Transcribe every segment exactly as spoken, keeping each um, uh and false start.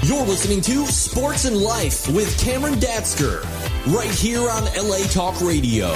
You're listening to Sports and Life with Cameron Datsker, right here on L A Talk Radio.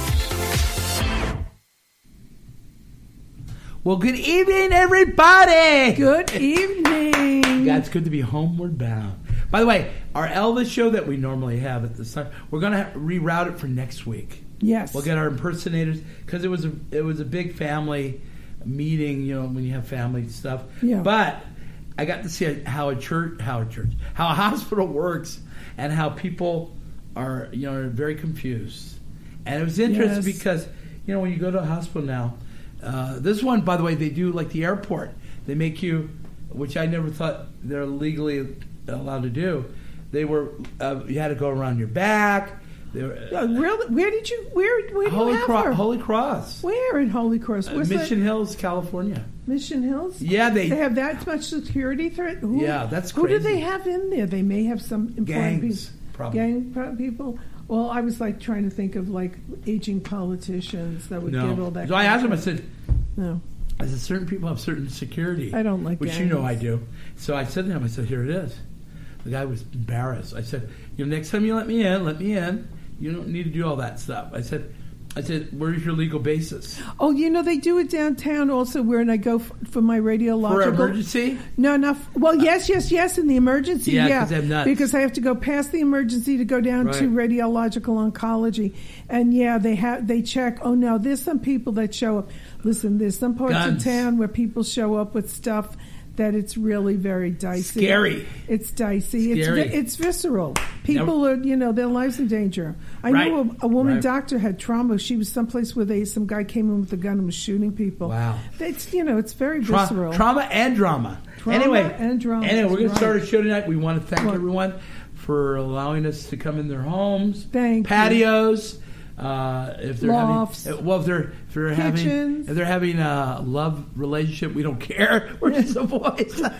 Well, good evening, everybody. Good evening. Yeah, it's good to be homeward bound. By the way, our Elvis show that we normally have at this time, we're going to reroute it for next week. Yes. We'll get our impersonators, because it was a it was a big family meeting, you know, when you have family stuff. Yeah. But I got to see how a church, how a church, how a hospital works, and how people are, you know, are very confused. And it was interesting Yes. because, you know, when you go to a hospital now, uh, this one, by the way, they do like the airport. They make you, which I never thought they're legally allowed to do. They were, uh, you had to go around your back. They were, Uh, really? Where did you? Where? Where did Holy you have Cross. her? Holy Cross. Where in Holy Cross? Uh, Where's Mission that? Hills, California. Mission Hills. Yeah, they. They have that much security threat. Who, Yeah, that's Who do crazy. they have in there? They may have some important Gangs, people. probably. Gang pro- people. Well, I was like trying to think of like aging politicians that would No. give all that. So I kind asked of- him, I said, No, I said, certain people have certain security. I don't like Which gangs. you know I do. So I said to him, I said, here it is. The guy was embarrassed. I said, you know, next time you let me in, let me in. You don't need to do all that stuff. I said, I said, where's your legal basis? Oh, you know they do it downtown also. Where I go f- for my radiological For emergency? No, not f- well. Yes, yes, yes. In the emergency, Yeah, yeah, 'cause they have nuts. because I have to go past the emergency to go down to Right. radiological oncology, and yeah, they have they check. Oh no, there's some people that show up. Listen, there's some parts Guns. of town where people show up with stuff that it's really very dicey. Scary. It's dicey. Scary. It's vi- it's visceral. People are, you know, their lives in danger. I Right. know a, a woman Right. doctor had trauma. She was someplace where they some guy came in with a gun and was shooting people. Wow. It's you know, it's very Tra- visceral. trauma and drama. Trauma anyway, and drama, Anyway, we're going right. to start a show tonight. We want to thank What? everyone for allowing us to come in their homes, Thank you. patios. Uh, if they're Lofts. having, well, if they're if they're having Kitchens. if they're having a love relationship, we don't care. We're just a voice. you know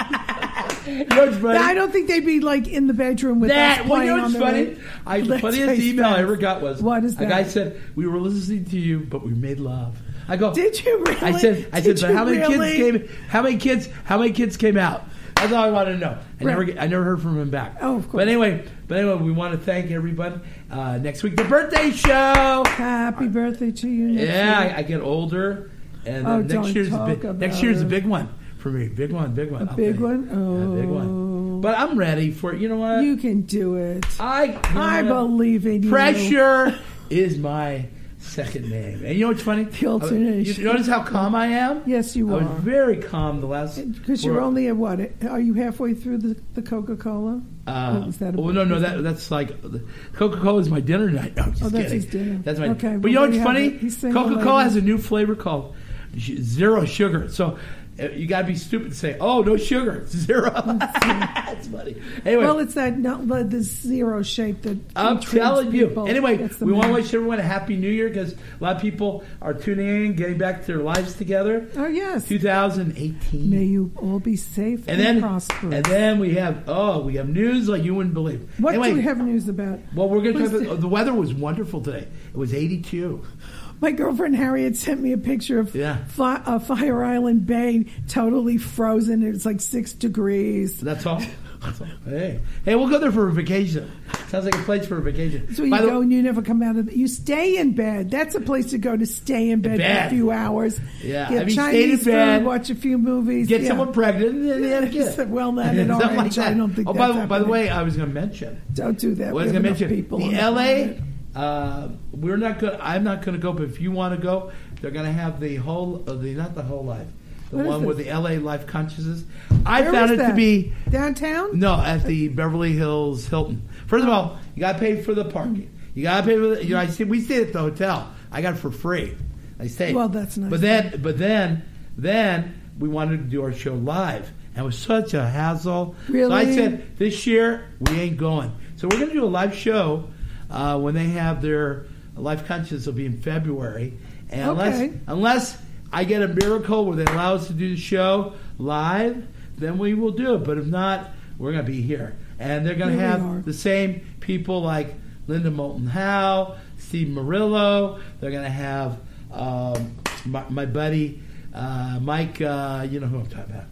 what's funny? I don't think they'd be like in the bedroom with that. us Well, playing you know on what's the funny? radio. I, the Let's funniest face email I facts. ever got was What is a that? guy said, "We were listening to you, but we made love." I go, Did you really? I said, I Did said, but you how many really? kids came? How many kids? How many kids came out? That's all I wanted to know. I Right. never, I never heard from him back. Oh, of course. But anyway, but anyway, we want to thank everybody. Uh, next week, the birthday show. Happy birthday to you. Next Yeah, week. I, I get older, and uh, Oh, next don't year's a talk big, about next year's a it. big one for me. Big one, big one. A I'll big tell you. one? A big one. Oh. But I'm ready for it. You know what? You can do it. I, you know I what? believe in you. Pressure is my second name. And you know what's funny? The alternation. You notice how calm I am? Yes, you I was are. very calm the last... Because you're for- only at what? Are you halfway through the, the Coca-Cola? Uh, Or is that a- oh, no, no, that, that's like... Coca-Cola is my dinner night. No, I'm just Oh, that's kidding. his dinner. That's my... Okay, but well, you know there what's you have funny? it. He's single Coca-Cola lady. has a new flavor called zero sugar. So... uh, You got to be stupid to say, "Oh, no sugar, it's zero." That's funny. Anyway, Well, it's that not the zero shape that I'm intrigues telling you. people. Anyway, That's the we want to main- wish everyone a happy New Year because a lot of people are tuning in, getting back to their lives together. Oh yes. two thousand eighteen. May you all be safe and and, then, prosperous. and then we have oh, we have news like you wouldn't believe. what anyway, do we have news about? Well, we're going to Who's talk the- about the weather was wonderful today. It was eighty-two. My girlfriend Harriet sent me a picture of Yeah. Fi- uh, Fire Island Bay, totally frozen. It's like six degrees. That's all. That's all. Hey, hey, we'll go there for a vacation. Sounds like a place for a vacation. So you By the- go and you never come out of. You stay in bed. That's a place to go to stay in bed, bed. for a few hours. Yeah. Get Have you stayed Chinese in bed? food, watch a few movies. Get yeah. someone pregnant and then they had a kid. Well, that at our Something age, like I that. don't think oh, by, that's the- by the happening. way, I was going to mention. Don't do that. I We was have going to enough mention people the on L A. planet. Uh, we're not going. I'm not going to go, but if you want to go, they're going to have the whole, uh, the not the whole life, the What is one this? with the L A Life Consciousness. I Where found is it to that? be Downtown? no at the Beverly Hills Hilton. First of all, you got to pay for the parking. You got to pay for the. You know, I see, we stayed at the hotel. I got it for free. I stayed. Well, that's nice. But then, but then, then we wanted to do our show live. And it was such a hassle. Really? So I said, this year we ain't going. So we're going to do a live show uh, when they have their Life Conscious. Will be in February. And Okay. unless unless I get a miracle where they allow us to do the show live, then we will do it. But if not, we're going to be here. And they're going to Here we are. have the same people like Linda Moulton Howe, Steve Murillo. They're going to have um, my, my buddy uh, Mike, uh, you know who I'm talking about.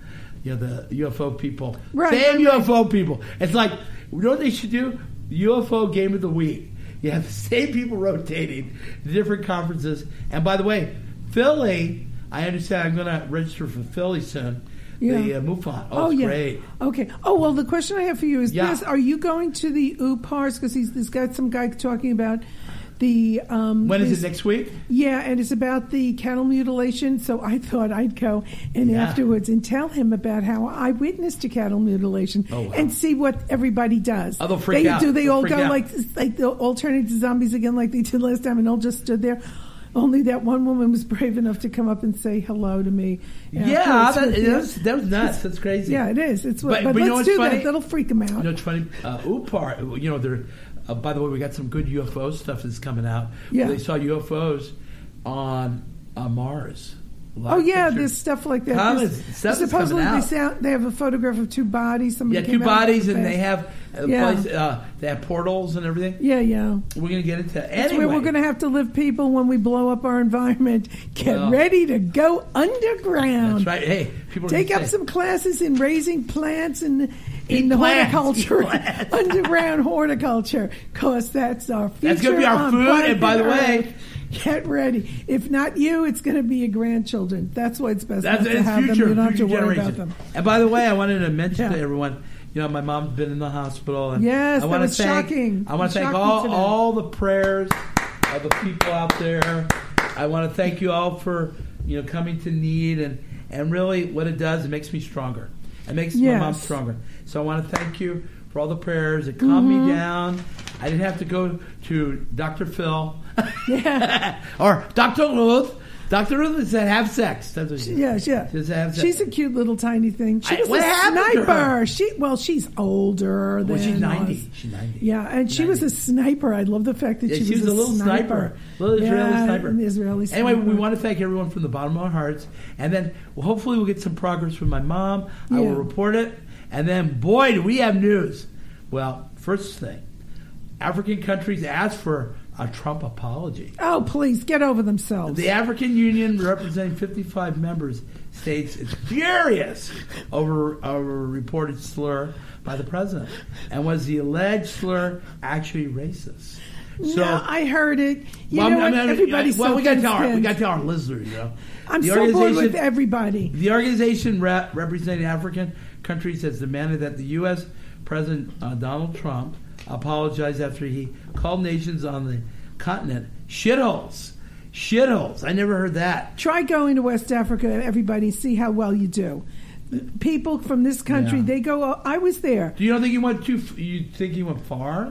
you know, the U F O people. Right, Same right, U F O right. people. It's like, you know what they should do? U F O Game of the Week. You have the same people rotating the different conferences. And by the way, Philly, I understand I'm going to register for Philly soon. Yeah. The uh, MUFON. Oh, Oh, it's yeah. great. Okay. Oh, well, the question I have for you is Yeah. this. Are you going to the U P A R S? Because he's, there's got some guy talking about the... Um, When is this- it, next week? Yeah, and it's about the cattle mutilation. So I thought I'd go and Yeah. afterwards and tell him about how I witnessed a cattle mutilation Oh, wow. and see what everybody does. Oh, they'll freak they, out. Do they They'll all freak go out. like like they'll all turn into zombies again like they did last time and all just stood there? Only that one woman was brave enough to come up and say hello to me. Yeah, afterwards that, with that, you. was, that was nuts. That's crazy. Yeah, it is. It's But- but, but you know let's what's do funny? that. That'll freak them out. You know, it's funny. Uh, U P A R, you know, they're, uh, by the way, we got some good U F O stuff that's coming out. Yeah. They saw U F Os on uh, Mars. A lot Oh of yeah, pictures. there's stuff like that. Comments, There's- stuff is supposedly coming they, out. sound, they have a photograph of two bodies. Somebody Yeah, came two out bodies, really and they fast. have a Yeah. place, uh, they have portals and everything. Yeah, yeah. We're going to get into That's anyway. where we're going to have to live, people, when we blow up our environment. Get Well, ready to go underground. That's right. Hey, people are Take gonna up say, some classes in raising plants and Eat in the plants, horticulture, eat plants. underground horticulture, because that's our future. That's gonna be our on food, planet and by the way- Earth. Get ready. If not you, it's going to be your grandchildren. That's why it's best That's not to it's have future, them. You don't have to future worry generation. about them. And by the way, I wanted to mention Yeah. to everyone, you know, my mom's been in the hospital. And Yes, I that wanna was thank, shocking. I want It to thank shocked me all, today. all the prayers of the people out there. I want to thank you all for, you know, coming to need. And, and really what it does, it makes me stronger. It makes Yes. my mom stronger. So I want to thank you for all the prayers. It calmed Mm-hmm. me down. I didn't have to go to Doctor Phil Yeah. or Doctor Ruth. Doctor Ruth said, have sex. That's what she said. Yeah, yeah. Just have sex. She's a cute little tiny thing. She I- was what a happened to sniper. her? She well, she's older than Well, she's ninety. us. She's ninety. Yeah, and she was a sniper. I love the fact that Yeah, she, she was a little sniper, little Israeli yeah, sniper. An Israeli sniper. Anyway, we want to thank everyone from the bottom of our hearts, and then well, hopefully we'll get some progress with my mom. I Yeah. will report it, and then boy, do we have news. Well, first thing, African countries asked for a Trump apology. Oh, please get over themselves. The African Union, representing fifty-five members states, is furious over, over a reported slur by the president. And was the alleged slur actually racist? So, no, I heard it. You well, know I what? mean, Everybody's well, so we got to tell our, we thin-skinned. got to tell our listeners, you know. I'm the so bored with organization- everybody. The organization rep- representing African countries has demanded that the U S President uh, Donald Trump apologize after he called nations on the continent shitholes. Shitholes. I never heard that. Try going to West Africa, everybody, see how well you do. People from this country, Yeah. they go. I was there. Do you don't think he went too? f- You think he went far?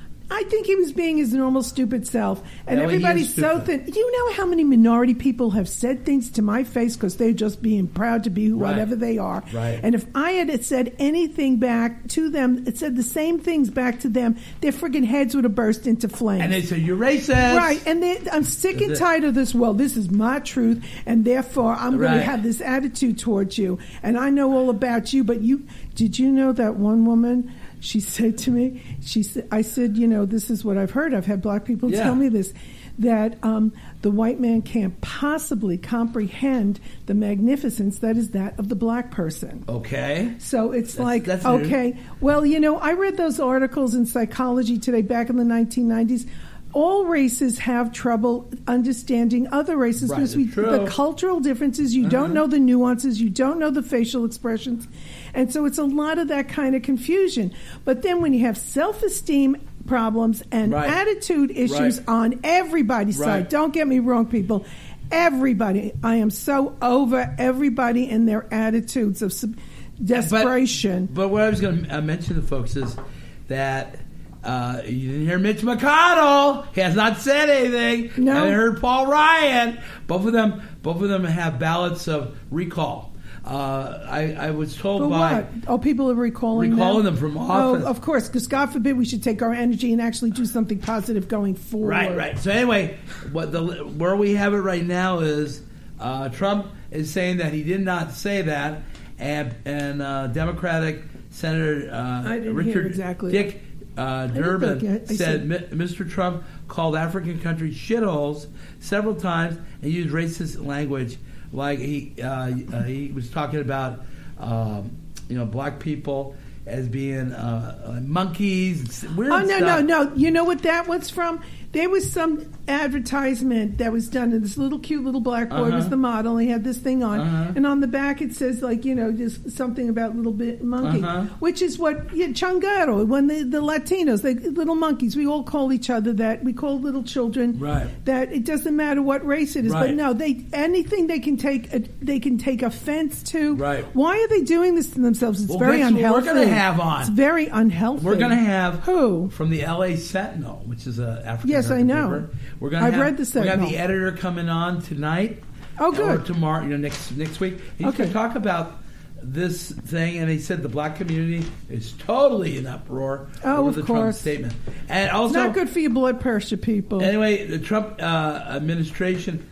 I think he was being his normal stupid self, and Yeah, well, he is everybody's so stupid. thin. You know how many minority people have said things to my face because they're just being proud to be Right. whatever they are. Right. And if I had said anything back to them, it said the same things back to them, their friggin' heads would have burst into flames. And they say you're racist, Right, and they, I'm sick and That's it. tired of this. Well, this is my truth, and therefore I'm going Right. to have this attitude towards you. And I know all about you, but you did you know that one woman? She said to me, she said, I said, you know, this is what I've heard. I've had black people Yeah. tell me this, that um, the white man can't possibly comprehend the magnificence that is that of the black person. Okay. So it's That's- like, that's new. okay, well, you know, I read those articles in Psychology Today back in the nineteen nineties. All races have trouble understanding other races Right, because we, true. the cultural differences, you don't know the nuances, you don't know the facial expressions. And so it's a lot of that kind of confusion. But then when you have self-esteem problems and Right. attitude issues Right. on everybody's Right. side, don't get me wrong, people. Everybody, I am so over everybody and their attitudes of sub- desperation. But, but what I was going to uh, mention to folks is that uh, you didn't hear Mitch McConnell. He has not said anything. No. I heard Paul Ryan. Both of them, both of them have ballots of recall. Uh, I, I was told For by what? Oh, people are recalling Recalling them, them from office. Oh, of course, because God forbid we should take our energy and actually do something positive going forward. Right, right. So anyway, what the where we have it right now is uh, Trump is saying that he did not say that, and and uh, Democratic Senator uh, I didn't Richard hear exactly Dick uh, didn't Durbin think I- I said said- Mi- Mister Trump called African countries shitholes several times and used racist language, like he uh, uh, he was talking about um, you know, black people as being uh, uh, monkeys, weird Oh, no, stuff. no, no. You know what that was from? There was some advertisement that was done, and this little cute little black boy Uh-huh. was the model. He had this thing on, Uh-huh. and on the back it says, like, you know, just something about little bit monkey, Uh-huh. which is what yeah, changaro. When the, the Latinos, they little monkeys, we all call each other that. We call little children Right. that. It doesn't matter what race it is, Right. but no, they anything they can take, uh, they can take offense to. Right. Why are they doing this to themselves? It's Well, very guess what unhealthy. we're gonna have on? It's very unhealthy. We're going to have Who? from the L A Sentinel, which is a African Yes, I know. We're going to I've have, read the We're going to have Sentinel. the editor coming on tonight. Oh, good. Or tomorrow, you know, next next week. He's Okay. going to talk about this thing, and he said the black community is totally in uproar Oh, over of the Trump course. statement. And also, It's not good for your blood pressure, people. Anyway, the Trump uh, administration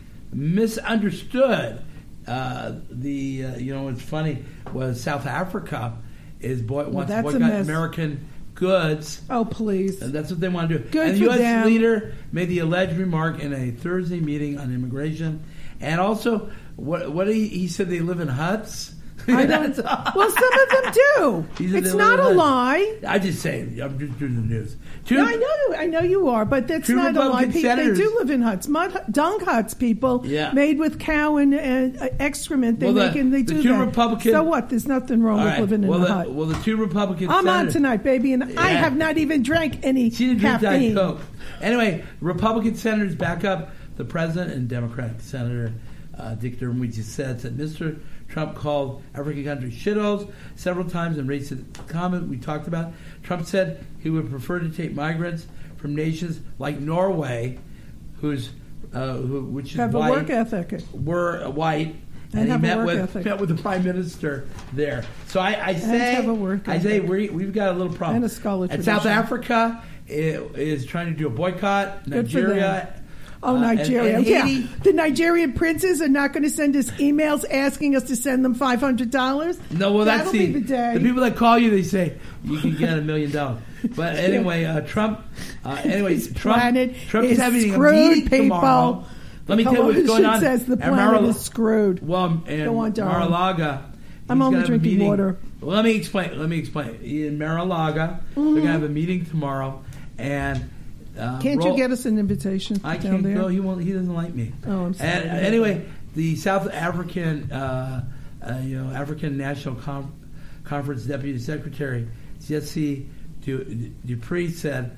misunderstood uh, the. Uh, you know, what's funny was South Africa is boy, wants to that's a boycott mess. American goods. Oh, please. And that's what they want to do. Good and the for U S them. leader made the alleged remark in a Thursday meeting on immigration, and also what what he, he said they live in huts. I don't, well, some of them do. He said It's they not live a in huts. lie. I just say I'm just doing the news. Two, No, I know, I know you are, but that's Two not a lie. Republican Pe- They senators- do live in huts, mud hut- dung huts. People Yeah. made with cow and uh, excrement. They Well, the- make and they the do two that. Republican- So what? There's nothing wrong All with right. living well, in a the, hut. well, the two Republican I'm on senators, tonight, baby, and I Yeah. have not even drank any She didn't drink Diet caffeine. Coke. Anyway, Republican senators back up the president, and Democratic Senator uh, Dick Durbin, we just said, that Mister Trump called African countries shitholes several times and raised a comment we talked about. Trump said he would prefer to take migrants from nations like Norway, who's uh, who, which is Have a white, work ethic. were uh, white, And and, he have a met work with ethic. met with the prime minister there. So I, I say, have a work I say ethic. we we've got a little problem. And a scholar And South tradition. Africa is, is trying to do a boycott. Good for Nigeria. them. Oh, uh, and- Nigeria. and yeah. Haiti. The Nigerian princes are not going to send us emails asking us to send them five hundred dollars. No, well, that's That'll the, be the day. people that call you. They say you can get a million dollars. But anyway, uh, Trump. Uh, anyway, This Trump. planet Trump is is having screwed, a meeting people. tomorrow. Let me tell you what's going Television on. says the at planet Mar- is screwed. Well, in Go on, darling. Mar-a-Laga. I'm he's only gonna have a drinking meeting- water. Well, let me explain. Let me explain. In Mar-a-Laga, Mm-hmm. they're going to have a meeting tomorrow, and uh, Can't roll- you get us an invitation I down can't there? go. He won't. He doesn't like me. Oh, I'm sorry. And, uh, anyway, the South African, uh, uh, you know, African National Com- Conference Deputy Secretary Jesse Du- Dupree said,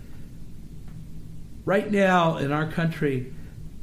"Right now in our country,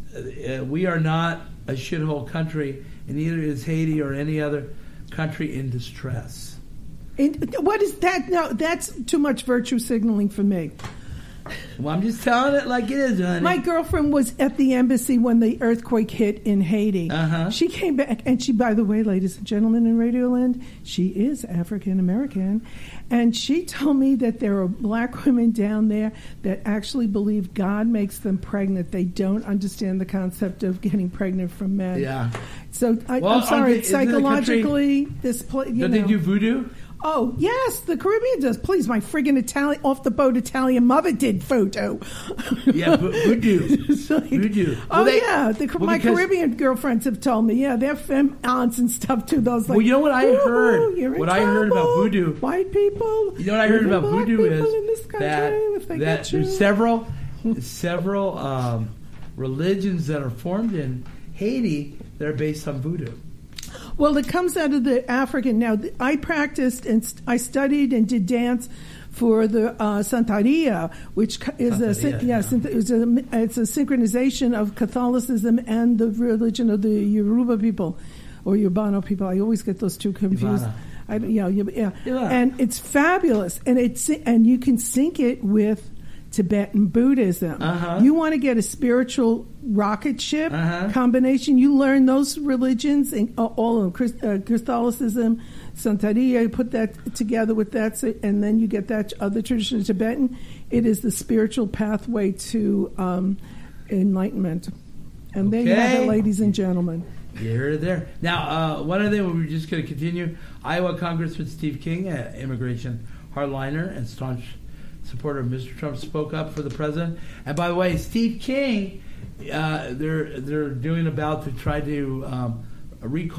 uh, we are not a shithole country, and neither is Haiti or any other country in distress." And what is that? No, that's too much virtue signaling for me. Well, I'm just telling it like it is, honey. My girlfriend was at the embassy when the earthquake hit in Haiti. Uh-huh. She came back, and she, by the way, ladies and gentlemen in Radioland, she is African American, and she told me that there are black women down there that actually believe God makes them pregnant. They don't understand the concept of getting pregnant from men. Yeah. So I, Well, I'm sorry, aren't they- it's isn't the psychologically this. Pla- you Don't know. they do voodoo? Oh, yes, the Caribbean does. Please, my friggin' Italian, off the boat Italian mother did photo. Yeah, vo- voodoo. It's like- Voodoo. Oh, Well, they- yeah. The, well, my because- Caribbean girlfriends have told me, yeah, they're femme aunts and stuff, too. Those like, Well, you know what I "Woo-hoo, heard? you're in What I heard about trouble. voodoo- White people. You know what I heard even about black voodoo people is in this country, that, if they that get you. there's several several um, religions that are formed in Haiti that are based on voodoo. Well, it comes out of the African. Now, th- I practiced and st- I studied and did dance for the uh, Santeria, which co- is a syn- Santeria, yeah, yeah. syn- it's a it's a synchronization of Catholicism and the religion of the Yoruba people or Urbano people. I always get those two confused. Ivana. I, yeah, yeah, yeah, Yeah. and it's fabulous, and it's and you can sync it with Tibetan Buddhism. Uh-huh. You want to get a spiritual rocket ship Uh-huh. combination. You learn those religions, and uh, all of them, Christ, uh, Catholicism, Santeria. You put that together with that, so, and then you get that other tradition of Tibetan. It is the spiritual pathway to um, enlightenment. And there you have Okay. it, ladies and gentlemen. You're there. Now, uh, one other thing, we were just going to continue. Iowa Congressman Steve King, an immigration hardliner and staunch supporter of Mister Trump, spoke up for the president. And by the way, Steve King, uh, they're they're doing about to try to um, recall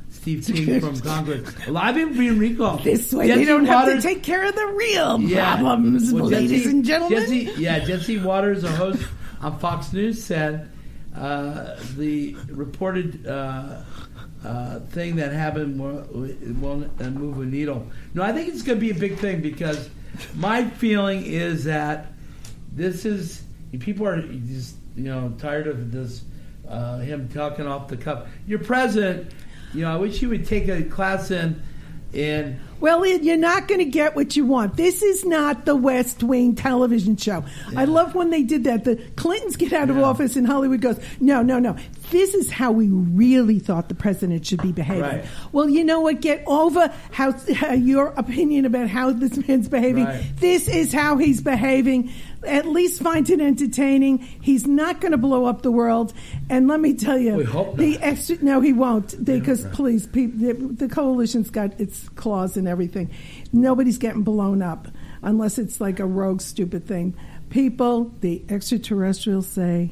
Steve King from Congress. A lot of people being recalled. This way Jesse they don't Waters, have to take care of the real yeah. problems, well, ladies Jesse, and gentlemen. Jesse, yeah, Jesse Waters, a host on Fox News, said uh, the reported uh, uh, thing that happened won't, won't move a needle. No, I think it's going to be a big thing because my feeling is that this is people are just you know tired of this uh, him talking off the cuff. Your president, you know, I wish you would take a class in in. Well, you're not going to get what you want. This is not the West Wing television show. Yeah. I love when they did that. The Clintons get out of yeah. office and Hollywood goes, no, no, no. This is how we really thought the president should be behaving. Right. Well, you know what? Get over how, how your opinion about how this man's behaving. Right. This is how he's behaving. At least find it entertaining. He's not going to blow up the world. And let me tell you, we hope the not. extra. No, he won't. Because right. please, people, the, the coalition's got its claws in everything. Nobody's getting blown up unless it's like a rogue, stupid thing. People, the extraterrestrials say,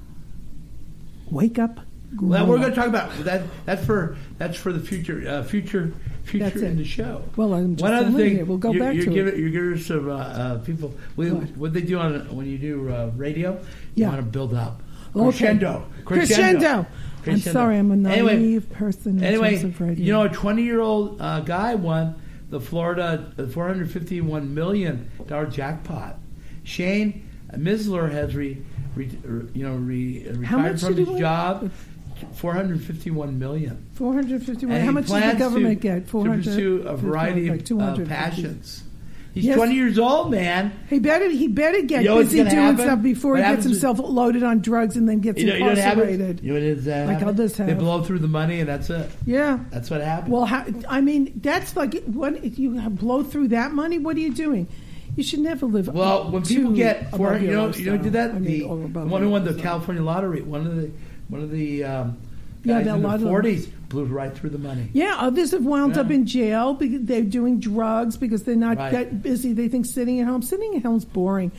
wake up. Well, we're going to talk about that. That's for that's for the future. Uh, future, future in the show. Well, I'm just one other thing. Here. We'll go you're, back you're to giving, it. You're giving some uh, uh, people. We, what? what they do on when you do uh, radio? You yeah. want to build up. Okay. Crescendo. Crescendo. Crescendo. I'm sorry, I'm a naive anyway, person in anyway, terms of radio. You know, a twenty-year-old uh, guy won the Florida four hundred fifty-one million dollars jackpot. Shane Misler has re, re, you know re, retired from his job. four hundred fifty-one million. four hundred fifty-one. And How much does the government to, get? To pursue a variety of uh, passions. He's yes. twenty years old, man. He better he better get you know busy doing happen? stuff before what he gets himself with, loaded on drugs and then gets you know, incarcerated. You know what it is? Uh, like how this They happens. blow through the money and that's it. Yeah, that's what happens. Well, how, I mean, that's like what if you blow through that money? What are you doing? You should never live. Well, when people get four, you know, you know, did that I mean, the one who won the California lottery, one of the one of the um, guys yeah, in the forties blew right through the money. Yeah, others have wound yeah. up in jail because they're doing drugs because they're not right. that busy. They think sitting at home, sitting at home is boring.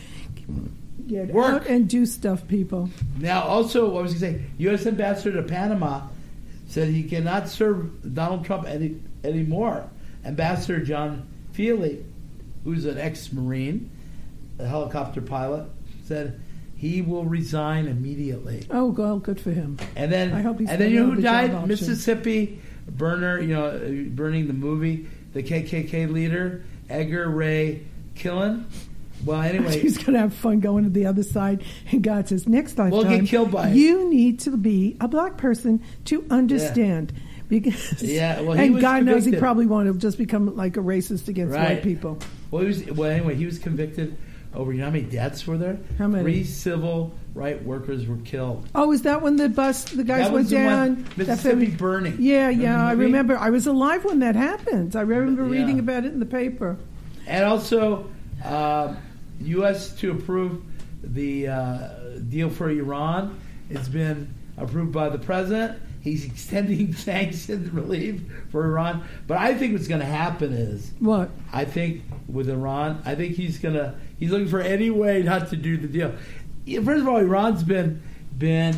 Get Work. out and do stuff, people. Now, also, what was I going to say? U S Ambassador to Panama said he cannot serve Donald Trump any anymore. Ambassador John Feely, who's an ex-Marine, a helicopter pilot, said he will resign immediately. Oh, well, good for him. And then, I hope he's and then you know who the died? Mississippi burner, you know, burning the movie, the K K K leader, Edgar Ray Killen. Well, anyway, he's going to have fun going to the other side. And God says, next lifetime, we'll get killed by you need to be a black person to understand. Yeah. Because yeah, well, he and was God convicted. knows he probably won't have just become like a racist against right. white people. Well, he was, well, anyway, he was convicted over, you know how many deaths were there? How many? Three civil right workers were killed. Oh, is that when the bus, the guys that went was the down? One, Mississippi burning. Yeah, remember yeah, I remember. I was alive when that happened. I remember yeah. reading about it in the paper. And also, uh, U S to approve the uh, deal for Iran. It's been approved by the president. He's extending sanctions relief for Iran. But I think what's going to happen is... What? I think with Iran, I think he's going to... He's looking for any way not to do the deal. First of all, Iran's been been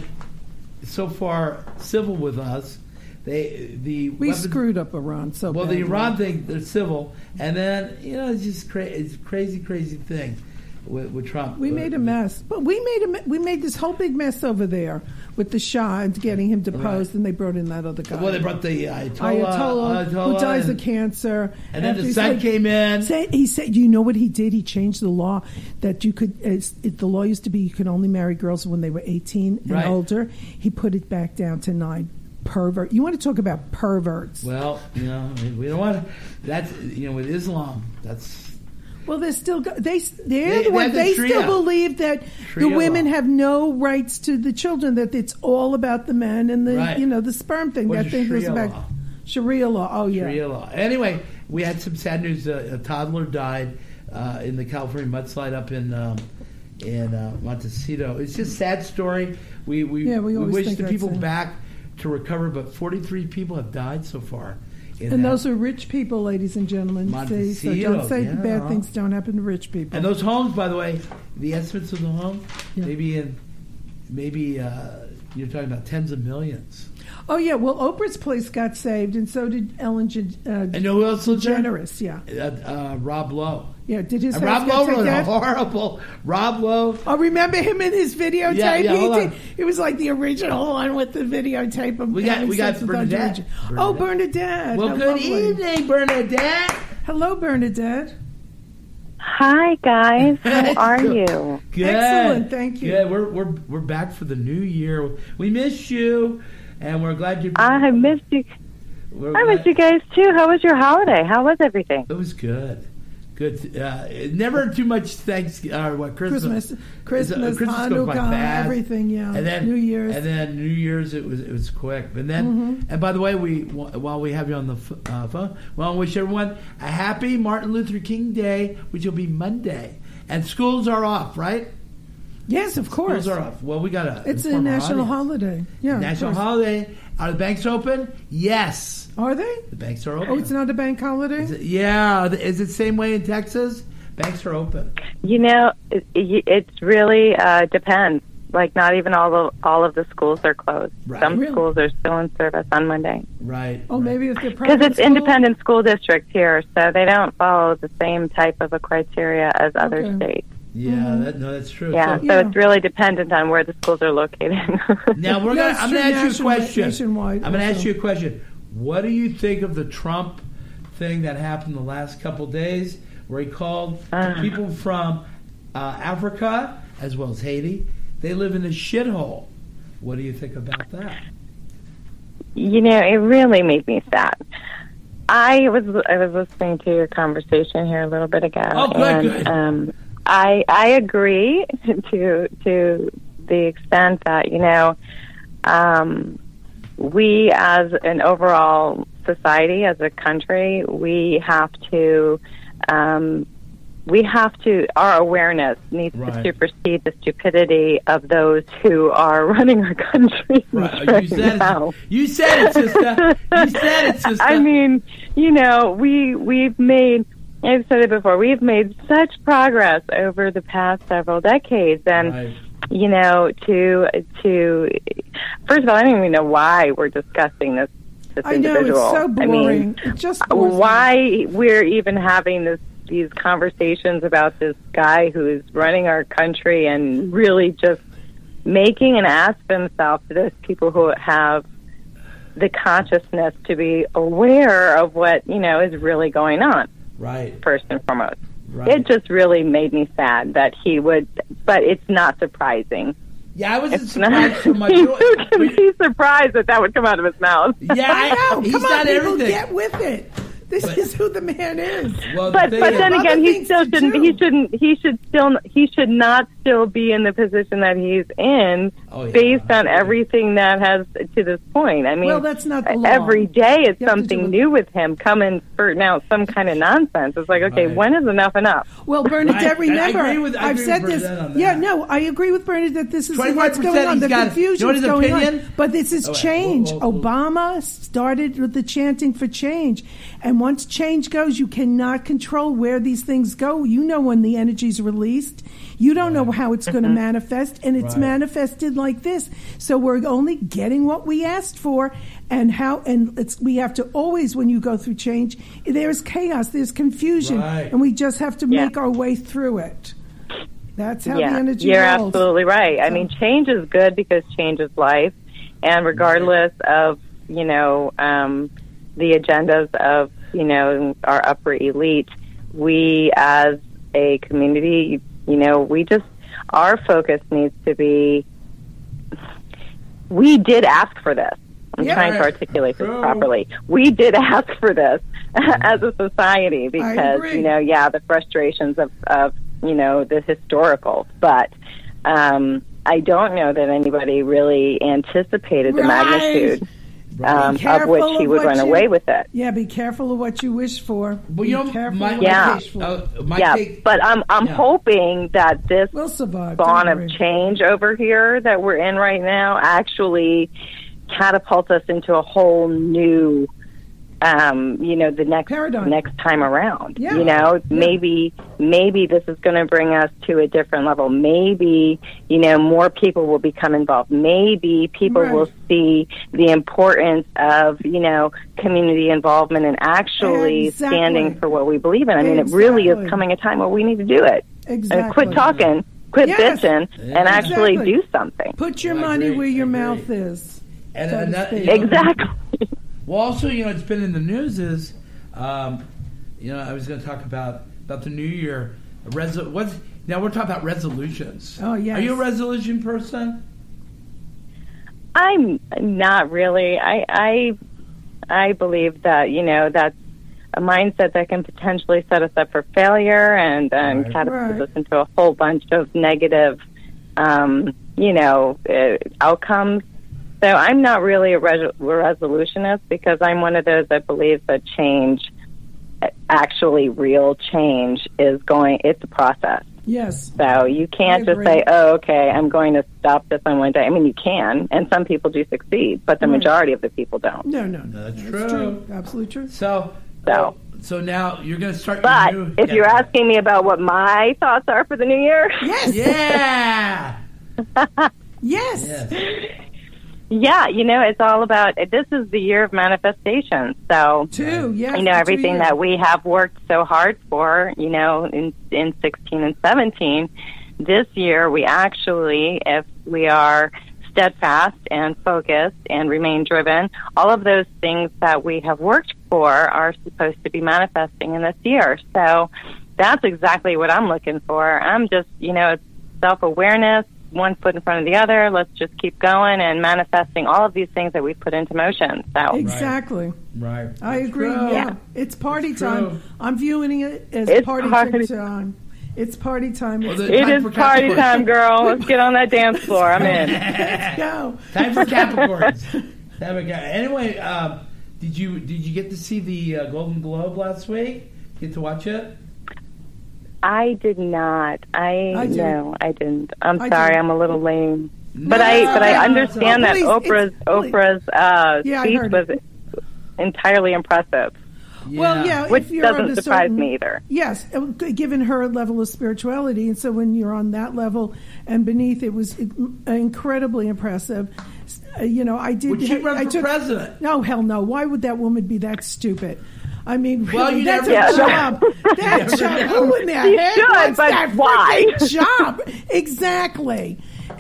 so far civil with us. They the We weapons, screwed up Iran so Well, badly. the Iran thing, they're civil. And then, you know, it's just cra- it's a crazy, crazy thing with, with Trump. We made a mess. But we made a me- we made this whole big mess over there with the Shah and getting him deposed, right. and they brought in that other guy. Well, they brought the Ayatollah, Ayatollah, Ayatollah who dies and, of cancer. And then the he's son like, came in. Say, he said, you know what he did? He changed the law that you could, as, it, the law used to be you could only marry girls when they were eighteen and right. older. He put it back down to nine. Pervert. You want to talk about perverts? Well, you know, we don't want to. That's, you know, with Islam, that's. Well, they're still go- they they're They- the one they have the they still Sharia. believe that Sharia the women law. have no rights to the children. That it's all about the men and the Right. you know the sperm thing. What that is thing goes Sharia back law? Sharia law. Oh yeah. Sharia law. Anyway, we had some sad news. Uh, a toddler died uh, in the California mudslide up in um, in uh, Montecito. It's just a sad story. We we, Yeah, we we always wish think the that's people sad. back to recover, but forty-three people have died so far. in And that. those are rich people, ladies and gentlemen. See, so Montecito, don't say yeah. bad things don't happen to rich people. And those homes, by the way, the estimates of the home, Yeah. maybe in maybe uh, you're talking about tens of millions. Oh yeah, well Oprah's place got saved, and so did Ellen Ge- uh, And you know who else was there? DeGeneres. Yeah, Uh, uh, Rob Lowe. yeah. Did his And house Rob get Lowe taken was down? horrible. Rob Lowe. Oh, remember him in his videotape? Yeah, yeah, He hold did- on. It was like the original one with the videotape of We got- having we got sex with Bernadette. Andre. Bernadette. Oh, Bernadette. Well, How good lovely. evening, Bernadette. Hello, Bernadette. Hi, guys. How are Good. you? Good. Excellent, thank you. Yeah, we're we're we're back for the new year. We missed you, and we're glad you. I have missed you. we're I missed glad- you guys, too. How was your holiday? How was everything? It was good. Good. Uh, never too much thanks. Uh, what Christmas? Christmas, Christmas, Christmas goes by Hanukkah, fast. everything. Yeah, And then New Year's. and then New Year's. It was it was quick. And then Mm-hmm. and by the way, we while we have you on the ph- uh, phone, we want to wish everyone a happy Martin Luther King Day, which will be Monday. And schools are off, right? Yes, of course. Schools are off. Well, we got to. It's a national holiday. Yeah, of National course. holiday. Are the banks open? Yes, Are they? the banks are open. Oh, it's not a bank holiday. Is it- yeah, is it the same way in Texas? Banks are open. You know, it, it it's really uh, depends. Like, not even all of, all of the schools are closed. Right. Some Really? schools are still in service on Monday. Right. Oh, right. maybe if they're Because private it's school? independent school districts here, so they don't follow the same type of a criteria as other Okay. states. Yeah, Mhm. that, no, that's true. Yeah, So, so Yeah. it's really dependent on where the schools are located. now we're No, gonna. it's I'm true, gonna ask you a national- question. nationwide I'm gonna ask also. you a question. What do you think of the Trump thing that happened the last couple days, where he called Ah. people from uh, Africa as well as Haiti? They live in a shithole. What do you think about that? You know, it really made me sad. I was I was listening to your conversation here a little bit ago, Oh, good, and good. Um, I I agree to to the extent that you know um, we as an overall society, as a country, we have to. Um, we have to, our awareness needs Right. to supersede the stupidity of those who are running our country Right. right You said now. it. You said it, sister. You said it, sister. I mean, you know, we we've made. I've said it before. We've made such progress over the past several decades, and Right. you know, to to first of all, I don't even know why we're discussing this this I know, individual. it's so I boring. mean, It just bores me. why we're even having this these conversations about this guy who's running our country and really just making an ass of himself to those people who have the consciousness to be aware of what, you know, is really going on, Right. first and foremost. Right. It just really made me sad that he would, but it's not surprising. Yeah, I wasn't It's surprised not. so much. Who can be surprised that that would come out of his mouth? Yeah, I know. he's Come not on, people, everything. get with it. This But- is who the man is. Well, the But thing but is- then Other again, he things still to shouldn't. do. He shouldn't. He should still. He should not still be in the position that he's in, Oh, yeah. based on everything that has to this point. I mean, Well, that's not the law. every day is You have to do something it. new with him coming spurting out some kind of nonsense. It's like, okay, Right. when is enough enough? Well, Bernadette, Right. I remember, agree with- I I've agree said with this. Bernadette on that. Yeah, no, I agree with Bernadette. This is twenty-five what's percent going on. he's The got- confusion you know is his going opinion? on. But this is Oh, wait. change. Whoa, whoa, whoa. Obama started with the chanting for change. And once change goes, you cannot control where these things go. You know when the energy's released. You don't know how it's going to manifest, and it's Right. manifested like this. So we're only getting what we asked for, and how. And it's we have to always, when you go through change, there's chaos, there's confusion, Right. and we just have to Yeah. make our way through it. That's how yeah, the energy you're rolls. absolutely right. I mean, change is good because change is life, and regardless of you know um, the agendas of you know our upper elite, we as a community, you know, we just our focus needs to be. We did ask for this. I'm Yeah. trying to articulate this True. properly. We did ask for this as a society because, agree. you know, yeah, the frustrations of, of you know, the historical. But um, I don't know that anybody really anticipated the Right. magnitude um, Be of which careful he of would what run you- away with it. Yeah, be careful of what you wish for. Well, be you know, careful my, of what Yeah. you wish for. uh, my yeah, take, but I'm I'm Yeah. hoping that this We'll survive. spawn don't of worry. change over here that we're in right now actually catapults us into a whole new um, you know, the next Paradigm. next time around. Yeah. You know, Yeah. maybe maybe this is going to bring us to a different level. Maybe, you know, more people will become involved. Maybe people Right. will see the importance of, you know, community involvement and actually Exactly. standing for what we believe in. I mean, it really Exactly. is coming a time where we need to do it. Exactly. And quit talking, quit Yes. bitching, Yeah. and actually Exactly. do something. Put your I money agree, where your I agree. mouth is. And, so and to that, speak. you know, Exactly. Well, also, you know, it's been in the news is, um, you know, I was going to talk about about the new year. Resol- what's now we're talking about resolutions. Oh, yes. Are you a resolution person? I'm not really. I I I believe that, you know, that's a mindset that can potentially set us up for failure and and Right. catapult Right. us into a whole bunch of negative, um, you know, uh, outcomes. So I'm not really a res- resolutionist because I'm one of those that believes that change, actually real change, is going. It's a process. Yes. So you can't I just agree. say, oh, okay, I'm going to stop this on one day. I mean, you can, and some people do succeed, but the Right. majority of the people don't. No, no, That's That's true. Absolutely true. So, So. so now you're going to start. But your new, if yeah. you're asking me about what my thoughts are for the new year, Yes. yeah, Yes. yes. yeah, you know, it's all about, this is the year of manifestation. So, Two. Yes. you know, the two everything years. that we have worked so hard for, you know, in, in sixteen and seventeen, this year we actually, if we are steadfast and focused and remain driven, all of those things that we have worked for are supposed to be manifesting in this year. So that's exactly what I'm looking for. I'm just, you know, it's self-awareness, one foot in front of the other. Let's just keep going and manifesting all of these things that we put into motion. So Exactly. Right. I That's agree. true. Yeah. It's party It's time. true. I'm viewing it as It's party party- time. It's party time. Well, It's the- it Time is for party Capricorn. time, girl. Let's get on that dance floor. I'm in. go. Time for Capricorns. Time for Cap- anyway, um, did you did you get to see the uh, Golden Globe last week? Get to watch it? I did not. I, I did. no, I didn't. I'm I sorry. did. I'm a little lame. But No, I but no, I no, understand no. that Please, Oprah's it's- please. Oprah's uh, Yeah, I speech heard was it. entirely impressive, Well, yeah, which if you're doesn't on a surprise certain- me either. Yes, uh, given her level of spirituality, and so when you're on that level and beneath, it was incredibly impressive. Uh, you know, I did. Would she run I for took, president? No, hell no. Why would that woman be that stupid? I mean, Well, really, you that's never a know. job. That never job. know. Who in their She head should, wants but that why? freaking job? Exactly.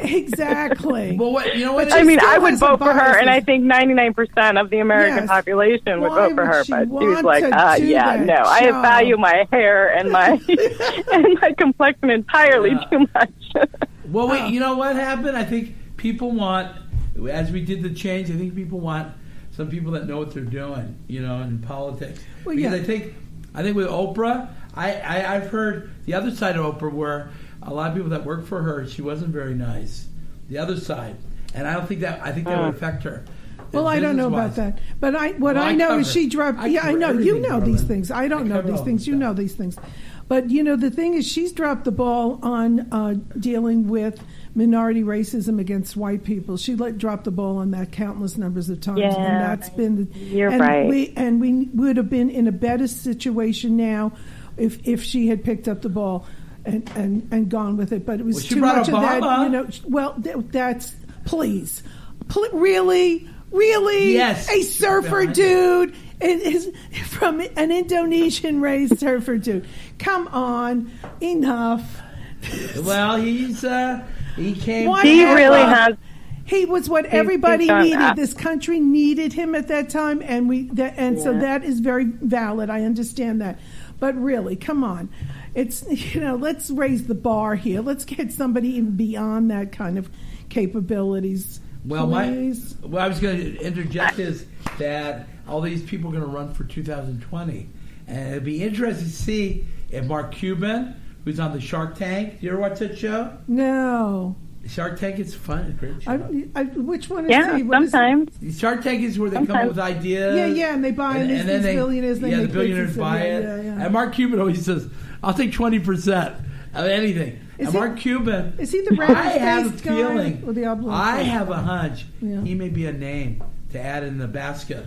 Exactly. Well, what you know what? But I she mean, still I would has some vote for her, and I biases. think ninety-nine percent of the American Yes. population would Why vote for would her. she But she was want like, to uh, do yeah, that no, I job? value my hair and my and my complexion entirely Yeah. too much. Well, wait, you know what happened? I think people want, as we did the change, I think people want some people that know what they're doing, you know, in politics. Well, because yeah. I think, I think with Oprah, I, I, I've heard the other side of Oprah where a lot of people that work for her, she wasn't very nice. The other side. And I don't think that, I think that would affect her. Well, I don't know about business-wise. that, but I what Well, I I know cover- is she dropped. I Yeah, I cover know you everything, know Carolyn. these things. I don't I know cover these all things. this You stuff. know these things, but you know the thing is she's dropped the ball on uh, dealing with minority racism against white people. She let drop the ball on that countless numbers of times, Yeah, and that's been. The, you're and right. We, and we would have been in a better situation now if if she had picked up the ball. And, and, and gone with it, but it was Well, she too brought much of that. Obama. You know, well, th- that's please, Pl- really, really, Yes. a surfer dude it is from an Indonesian raised surfer dude. Come on, enough. Well, he's, uh, he came. What He happened? really has. He was what He's- everybody he's done needed. that. This country needed him at that time, and we that, and so Yeah. that is very valid. I understand that, but really, come on, it's you know, let's raise the bar here. Let's get somebody even beyond that kind of capabilities. Well, my, please. what I was going to interject is that all these people are going to run for two thousand twenty. And it'd be interesting to see if Mark Cuban, who's on the Shark Tank, do you ever watch that show? No, Shark Tank is fun. It's a great show. I, I, which one is Yeah, he? What is he? sometimes. Shark Tank is where they come up Sometimes. with ideas. Yeah, yeah, and they buy and, these, and then these they, billionaires. They yeah, make the billionaires businesses. buy yeah, it. Yeah, yeah. And Mark Cuban always says, "I'll take twenty percent of anything." Is and he- Mark Cuban, is he the I rabbit-faced have a guy feeling. or the oblong I face? have a hunch Yeah. he may be a name to add in the basket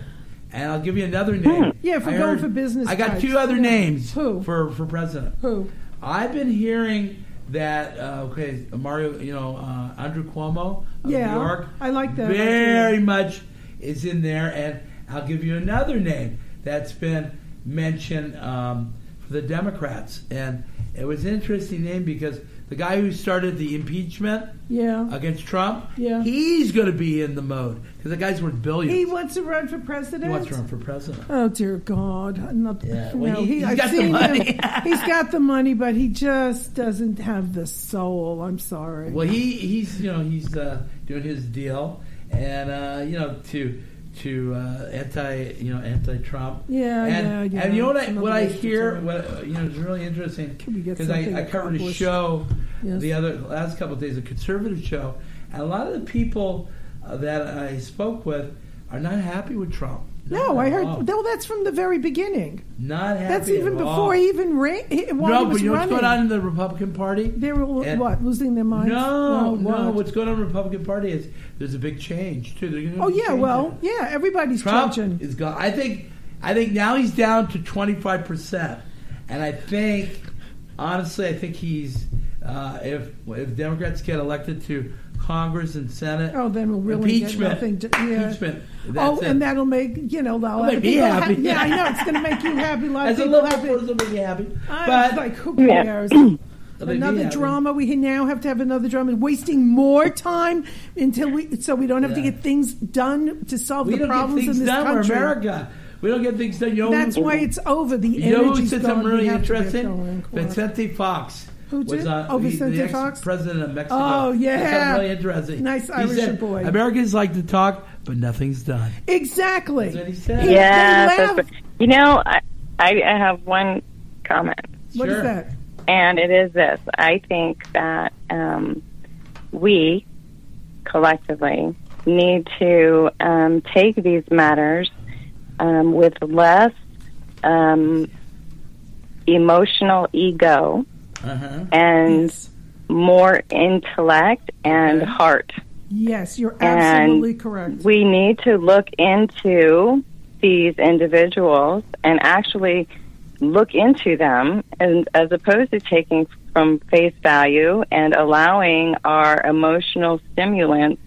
And I'll give you another name. Yeah, if we're I going heard- for business I got types. two other Yeah. names Who? for for president. Who? I've been hearing that uh, okay, Mario, you know, uh, Andrew Cuomo of Yeah, New York. I like that Very idea. much is in there, and I'll give you another name that's been mentioned um, for the Democrats, and it was an interesting name because the guy who started the impeachment Yeah. against Trump, Yeah. he's going to be in the mode because the guy's worth billions. He wants to run for president? He wants to run for president. Oh dear God! I'm not, Yeah, well, no, he- he, he's I've got the seen money. him. He's got the money, but he just doesn't have the soul. I'm sorry. Well, he he's you know he's uh, doing his deal, and uh, you know to to uh, anti you know anti Trump. Yeah, and, yeah, yeah. And you know what I It's another what I waste of hear time. what you know is really interesting Can we get because I, something I covered a accomplished? show Yes. the other last couple of days, a conservative show, and a lot of the people uh, that I spoke with are not happy with Trump. No, Not I at heard. all. No, that's from the very beginning. Not happy. That's even at before all. he even ran. While he No, was but you know what's running. going on in the Republican Party? They were And- what losing their minds. No, no. what? What's going on in the Republican Party is there's a big change too. They're gonna Oh be yeah, changing. well, yeah. Everybody's Trump changing. is gone. I think. I think now he's down to twenty-five percent, and I think, honestly, I think he's uh, if if Democrats get elected to Congress and Senate. Oh, then we'll really get impeachment. nothing. To, yeah. Impeachment. Oh, That's and it. that'll make you know. A lot make of me people happy. ha- yeah, I know it's going to make you happy. A lot of As a people liberal happy. person, make me happy. I'm But like, who Yeah. cares? It'll make me Another happy. drama. We now have to have another drama, wasting more time until we, so we don't have to Yeah. get things done to solve we the don't get problems things in this done. country. We're America. We don't get things done. You know, That's why it's over. The You know who energy's said gone. something We really have to get interesting? going. What? Vicente Fox. Who was did? on, Oh, the- Vicente the Fox? ex-president of Mexico. Oh, He said yeah. something really interesting. Nice He Irish said, boy. Americans like to talk, but nothing's done. Exactly. That's what he said. He- Yeah, they that's laugh. what- you know, I, I I have one comment, What is Sure. that? and it is this: I think that um, we collectively need to um, take these matters um, with less um, emotional ego Uh-huh. and Yes. more intellect and Okay. heart. Yes, you're And absolutely correct. We need to look into these individuals and actually look into them, and as opposed to taking from face value and allowing our emotional stimulants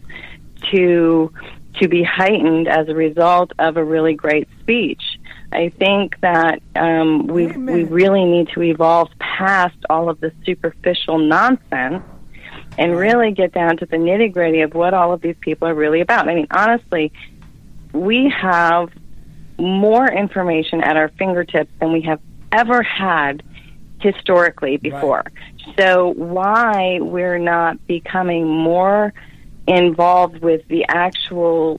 to to be heightened as a result of a really great speech. I think that um, we Amen. we really need to evolve past all of the superficial nonsense and really get down to the nitty gritty of what all of these people are really about. I mean, honestly, we have more information at our fingertips than we have ever had historically before. So why we're not becoming more involved with the actual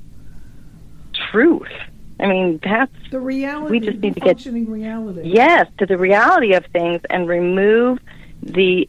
truth? I mean, that's, The reality, we just need the to get- functioning reality. yes, to the reality of things and remove the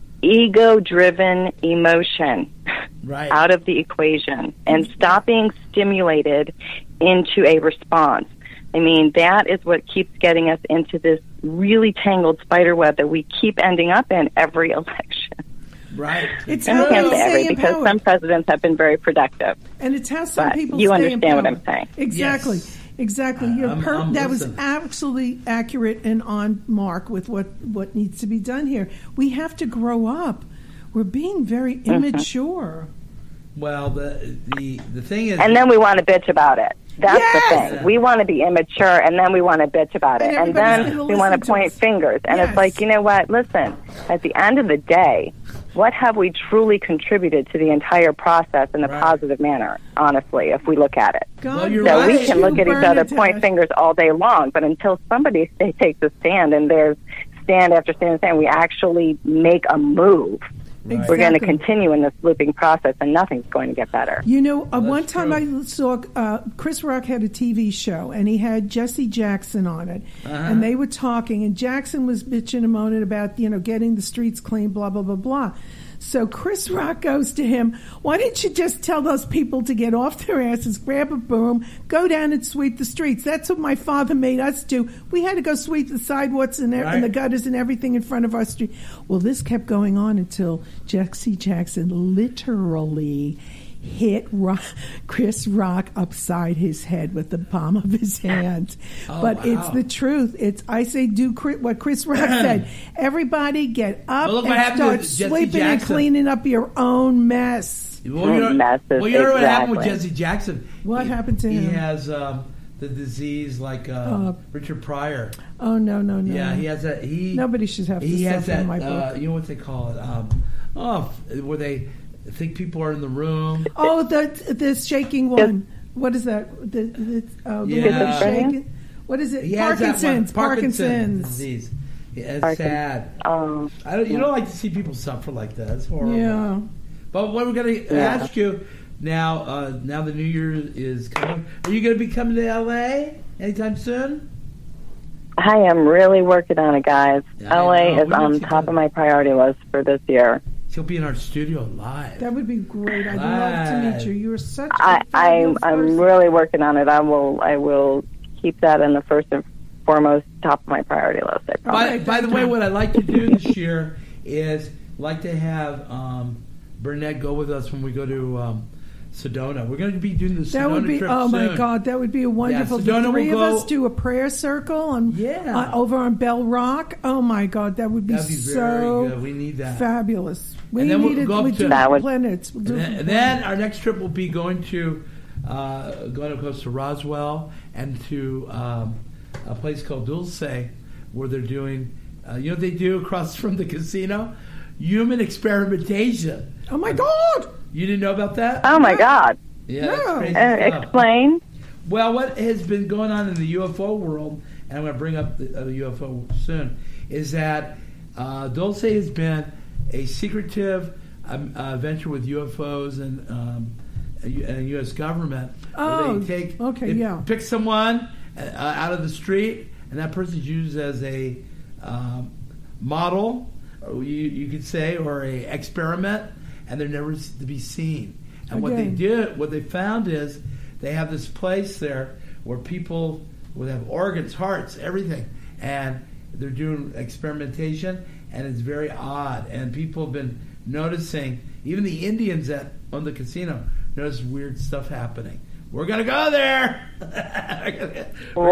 ego-driven emotion Right. out of the equation and stop being stimulated into a response. I mean, that is what keeps getting us into this really tangled spider web that we keep ending up in every election. Right. It's And how I can't people say every stay because empowered. some presidents have been very productive. And it's how some But people you stay understand what I'm empowered. saying. Exactly. Yes. Exactly. Uh, You're I'm- per- I'm that was listening. absolutely accurate and on mark with what, what needs to be done here. We have to grow up. We're being very Mm-hmm. immature. Well, the the the thing is, And then we want to bitch about it. That's Yes! the thing. We want to be immature, and then we want to bitch about it. And And, everybody's then gonna we want listen to to point us. fingers. And Yes. it's like, you know what? Listen, at the end of the day, what have we truly contributed to the entire process in a Right. positive manner, honestly, if we look at it? God Well, you're So right. we bless can you, look at each other, point Bernadette. fingers all day long, but until somebody st- takes a stand and there's stand after stand after stand, we actually make a move. Right. We're going to Exactly. continue in this looping process, and nothing's going to get better. You know, uh, Well, one that's time true. I saw uh, Chris Rock had a T V show, and he had Jesse Jackson on it, Uh-huh. and they were talking, and Jackson was bitching and moaning about, you know, getting the streets clean, blah blah blah blah. So Chris Rock goes to him, "Why didn't you just tell those people to get off their asses, grab a broom, go down and sweep the streets? That's what my father made us do. We had to go sweep the sidewalks and, Right. and the gutters and everything in front of our street." Well, this kept going on until Jesse Jackson literally hit Rock, Chris Rock upside his head with the palm of his hand. Oh, but wow. it's the truth. It's I say do Chris, what Chris Rock said. Everybody get up Well, look what and happened start with Jesse sleeping and Jackson. cleaning up your own mess. Well, you know, Messes, well, you know what happened with exactly. Jesse Jackson? What He- happened to He him? has um, the disease like uh, Uh, Richard Pryor. Oh no no no! Yeah, he has that. He Nobody should have to He has suffer that. in my uh, book. you know what they call it? Um, oh, f- where they think people are in the room. Oh, the the shaking one. What is that? The, the, uh, the Yeah. one that's shaking. What is it? He has that one- Parkinson's. Parkinson's Parkinson's. disease. Yeah, it's Parkinson's. sad. Um, I don't, you don't like to see people suffer like that. It's horrible. Yeah. But what we're going to Yeah. ask you now, uh, now the new year is coming. Are you going to be coming to L A anytime soon? I am really working on it, guys. Yeah, I L A know. is We need on to top go. of my priority list for this year. She'll be in our studio live. That would be great. I'd love to meet you. You are such a I, I'm fabulous I'm person. really working on it. I will I will keep that in the first and foremost top of my priority list. I promise. By, by the way, what I'd like to do this year is like to have um, Burnett go with us when we go to um, Sedona. We're going to be doing the Sedona That would be, trip oh my soon. God, that would be a wonderful. Sedona the three will of go- us do a prayer circle on, Yeah. uh, over on Bell Rock. Oh my God, that would be, That'd be so very good. We need that. fabulous. We And then we'll need it. go up We to- do That would- planets. We'll do And it then, from and then planets. our next trip will be going to uh, going to goes to Roswell and to um, a place called Dulce, where they're doing uh, you know what they do across from the casino, human experimentation. Oh my God! You didn't know about that? Oh my God! Yeah, No. that's crazy Uh, stuff. explain. Well, what has been going on in the U F O world, and I'm going to bring up the uh, U F O soon, is that uh, Dulce has been a secretive um, uh, venture with U F Os and um, and U S government. where Oh, they take, okay, they yeah. pick someone uh, out of the street, and that person's used as a um, model, or you, you could say, or a experiment, and they're never s- to be seen. And what they Again. did, what they found is they have this place there where people will have organs, hearts, everything, and they're doing experimentation, and it's very odd. And people have been noticing, even the Indians that own the casino notice weird stuff happening. We're gonna go there.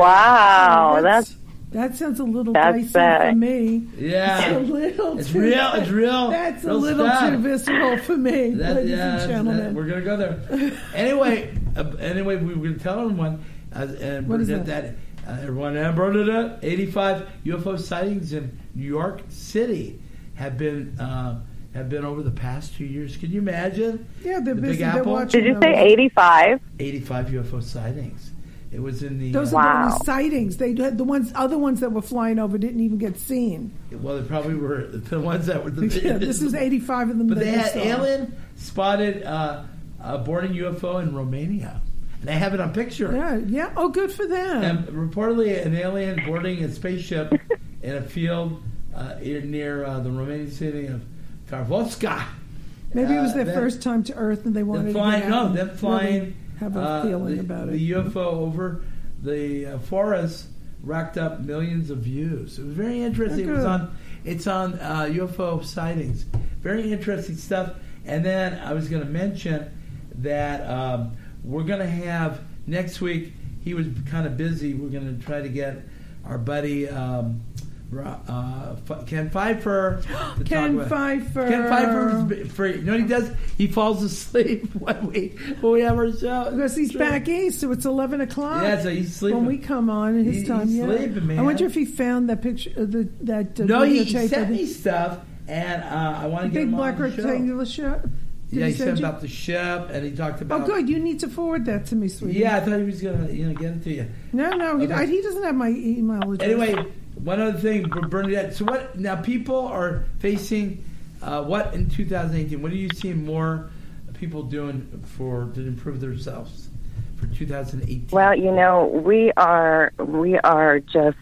Wow, that's that sounds a little That's dicey bad. for me. Yeah. It's a little. It's too, real, it's real, That's real a little stuff. too visceral for me, That- ladies yeah, and that- gentlemen. we're gonna go there. Anyway, uh, anyway, we were gonna tell everyone, uh, and What is Bernadette, that, uh, everyone, and Bernadette, eighty-five U F O sightings in New York City have been uh, have been over the past two years. Can you imagine? yeah, they're the busy. Big They're Apple? watching. Did you those. say eighty-five? eighty-five U F O sightings. It was in the. Those uh, are the Wow. only sightings. They had the ones, other ones that were flying over didn't even get seen. well, they probably were the ones that were the. Yeah, this is eighty-five of them. But that they we had saw. alien spotted uh, a boarding U F O in Romania. And they have it on picture. Yeah, yeah. Oh, good for them. And reportedly, an alien boarding a spaceship in a field uh, near uh, the Romanian city of Karlovska. Maybe it was Uh, their that- first time to Earth, and they wanted Them to flying, get no, out and them flying. really have a uh, feeling the, about the it. U F O over the uh, forest racked up millions of views. It was very interesting. Oh, it was good. on. It's on uh, U F O sightings. Very interesting stuff. And then I was going to mention that um, we're going to have next week. He was kind of busy. We're going to try to get our buddy um, Ro- uh, F- Ken Pfeiffer. To Ken talk about- Pfeiffer. Ken Pfeiffer is free. You know what he does? He falls asleep when we when we have our show. Because he's Sure. back east, so it's eleven o'clock. Yeah, so he's sleeping. When we come on in his He- time, he's yeah. sleeping, man. I wonder if he found that picture, uh, the, that uh, No, he, he videotape sent of me the stuff, and uh, I want to get big him black on the show. rectangular ship. Did Yeah, he send said you? about the ship, and he talked about. Oh, good. You need to forward that to me, sweetie. Yeah, I thought he was gonna, you know, get it to you. No, no, he, Okay. I, he doesn't have my email address. Anyway, one other thing, Ber- Bernadette. So what? Now people are facing uh, what in two thousand eighteen? What are you seeing more people doing for to improve themselves for two thousand eighteen? Well, you know, we are we are just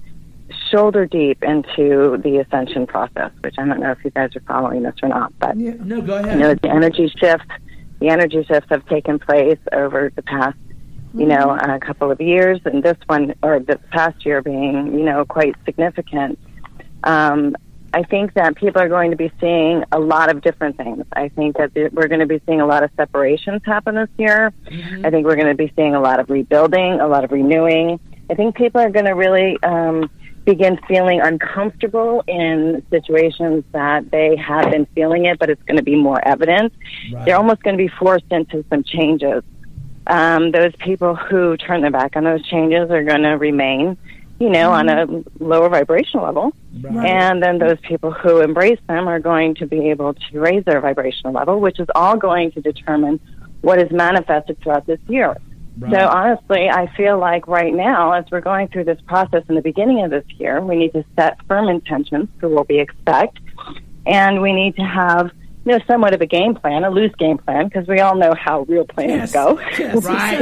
shoulder deep into the ascension process, which I don't know if you guys are following this or not, but Yeah. No, go ahead. you know, the energy shift, the energy shifts have taken place over the past, you know, a couple of years, and this one, or this past year being, you know, quite significant. Um, I think that people are going to be seeing a lot of different things. I think that we're going to be seeing a lot of separations happen this year. Mm-hmm. I think we're going to be seeing a lot of rebuilding, a lot of renewing. I think people are going to really um, begin feeling uncomfortable in situations that they have been feeling it, but it's going to be more evident. Right. They're almost going to be forced into some changes. Um, those people who turn their back on those changes are going to remain, you know, mm-hmm. on a lower vibrational level. Right. And then those people who embrace them are going to be able to raise their vibrational level, which is all going to determine what is manifested throughout this year. Right. So honestly, I feel like right now, as we're going through this process in the beginning of this year, we need to set firm intentions for what we expect. And we need to have, you know, somewhat of a game plan, a loose game plan, because we all know how real plans yes. go. Yes,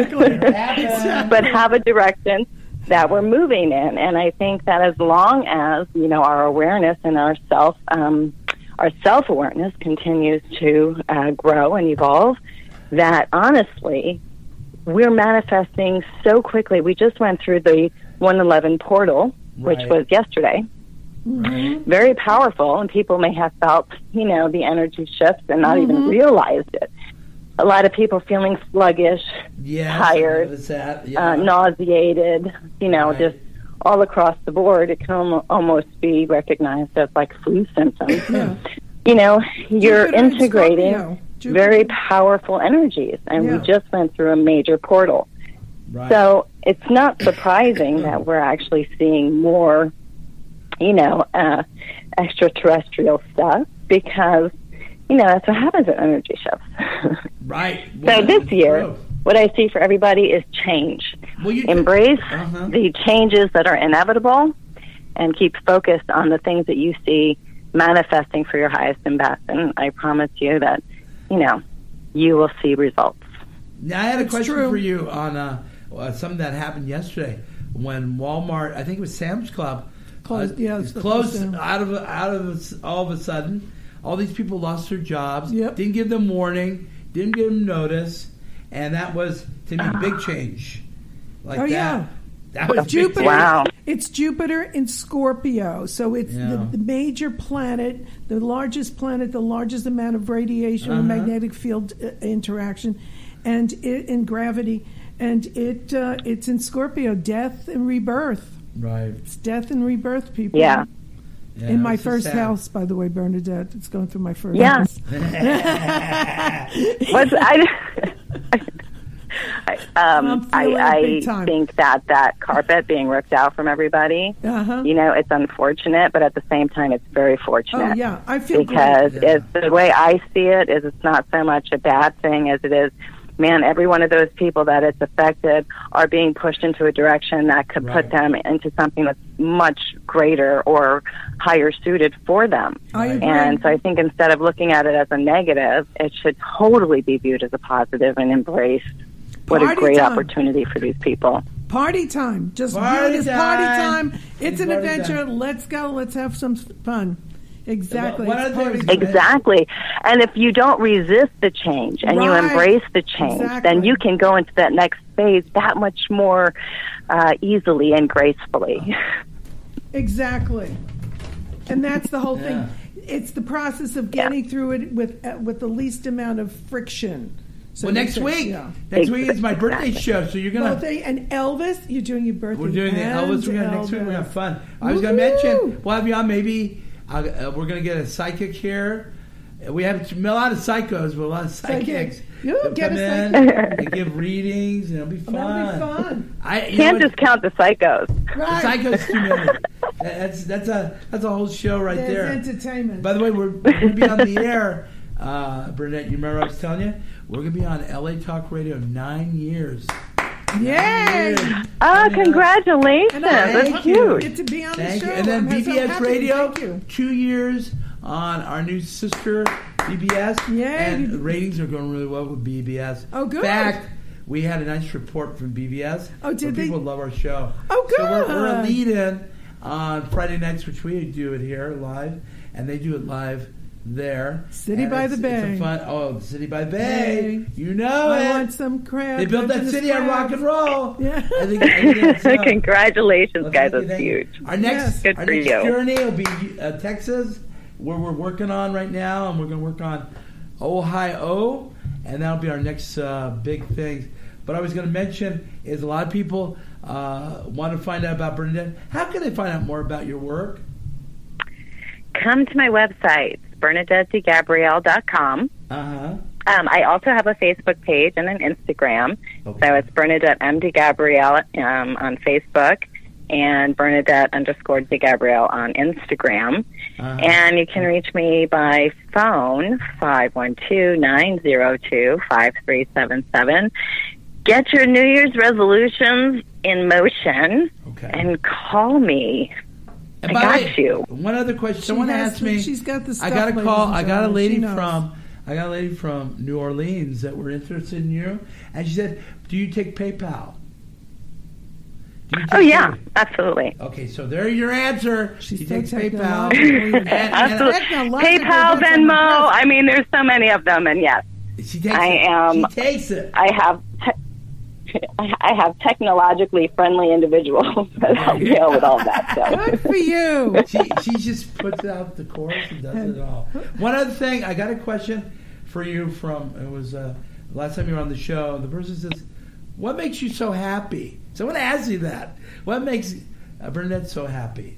right. But have a direction that we're moving in. And I think that as long as, you know, our awareness and our self, um, our self-awareness continues to uh, grow and evolve, that honestly, we're manifesting so quickly. We just went through the one eleven portal, right. which was yesterday. Mm-hmm. Very powerful, and people may have felt, you know, the energy shifts and not mm-hmm. even realized it. A lot of people feeling sluggish, yes, tired, that. Yeah. uh, nauseated, you know, right. just all across the board. It can al- almost be recognized as like flu symptoms. Yeah. You know, you're Jupiter integrating very powerful energies, and yeah. we just went through a major portal. Right. So it's not surprising that we're actually seeing more, you know, uh, extraterrestrial stuff, because, you know, that's what happens at energy shifts. Right. Well, so this year, true. What I see for everybody is change. Well, you Embrace uh-huh. the changes that are inevitable, and keep focused on the things that you see manifesting for your highest and best. And I promise you that, you know, you will see results. Now, I had a It's question true. for you on uh, uh, something that happened yesterday when Walmart, I think it was Sam's Club, Closed, uh, yeah, it's closed closed out of out of all of a sudden. All these people lost their jobs. Yep. Didn't give them warning. Didn't give them notice, and that was to me big change. Like oh that. yeah. That was Jupiter. big Wow. It's Jupiter in Scorpio, so it's Yeah. the, the major planet, the largest planet, the largest amount of radiation Uh-huh. and magnetic field uh, interaction, and it, in gravity, and it uh, it's in Scorpio, death and rebirth. Right. It's death and rebirth, people. Yeah. Yeah, in my it's first sad. house, by the way, Bernadette. It's going through my first Yeah. house. What's, I, I, um, I'm I, feeling it I big time. think that that carpet being ripped out from everybody, Uh-huh. you know, it's unfortunate, but at the same time, it's very fortunate. Oh, yeah. I feel Because great. Yeah. it's, the way I see it is it's not so much a bad thing as it is, man, every one of those people that it's affected are being pushed into a direction that could Right. put them into something that's much greater or higher suited for them. I agree. And so I think instead of looking at it as a negative, it should totally be viewed as a positive and embraced. What Party a great time. opportunity for these people. Party time. Just Party view it as party time. time. It's an Party adventure. time. Let's go. Let's have some fun. Exactly. What It's other party things- time. Exactly. And if you don't resist the change and you Right. embrace the change, Exactly. then you can go into that next phase that much more uh, easily and gracefully. Exactly. And that's the whole Yeah. thing. It's the process of getting through it with uh, with the least amount of friction. So Well, next that's- week. yeah. Next week is my birthday Exactly. show, so you're gonna. Birthday and Elvis, you're doing your birthday. We're doing the and Elvis. We're gonna next week. We're gonna have fun. I was gonna Woo-hoo! mention we'll have you on. Maybe uh, uh, we're gonna get a psychic here. Uh, We have a lot of psychos, but a lot of psychics. You They'll get come a in psychic. and give readings, and it'll be fun. That'll be fun. I you Can't know, just count the psychos. the Right. psychos too many. That's that's a that's a whole show right There's there. entertainment. By the way, we're, we're going to be on the air. Uh, Burnett, you remember I was telling you? We're going to be on L A Talk Radio nine years. Yay! Oh, congratulations. And I That's Thank you. huge. get to be on Thank the you. show. And then I'm so B B S happy. Radio, Thank you. two years on our new sister, B B S. Yay. And the ratings are going really well with B B S. Oh, good. In fact, we had a nice report from B B S. Oh, did where they? People love our show. Oh, So we're, we're a good. lead-in on Friday nights, which we do it here live, and they do it live there. City And by it's- the Bay. It's a fun, oh, City by the Bay. Bay. You know I it. want some crab. They built that Indigenous city on crab. rock and roll. Yeah. I think, I think that's, uh, Congratulations, well, guys. thank you, That's thank you. huge. Our next, Yes. Good our for next you. journey will be uh, Texas, where we're working on right now, and we're going to work on Ohio, and that'll be our next uh, big thing. But I was going to mention is a lot of people uh, want to find out about Bernadette. How can they find out more about your work? Come to my website, bernadette de gabrielle dot com. Uh-huh. Um, I also have a Facebook page and an Instagram. Okay. So it's Bernadette M. de Gabrielle um, on Facebook and Bernadette underscore de Gabrielle on Instagram. Uh-huh. And you can reach me by phone, five one two, nine zero two, five three seven seven. Get your New Year's resolutions in motion Okay. and call me. And I by got the way, you. One other question. She Someone has asked the- me. she's got the I stuff, got a ladies call. and I got a gentlemen. lady She knows. from. I got a lady from New Orleans that were interested in you, and she said, "Do you take PayPal?" Do you take Oh, yeah, PayPal? absolutely. Okay, so there your answer. She's she so takes PayPal. technologically- And- and- Absolutely. Technologically, PayPal, that's Venmo. impressive. I mean, there's so many of them, and yes, She takes I it. am- She takes it. I have te- I have technologically friendly individuals that help deal with all that. So. Good for you. She she just puts out the chorus and does it all. One other thing, I got a question for you from it was uh, last time you were on the show. The person says, "What makes you so happy?" Someone asked you that. What makes uh, Bernadette so happy?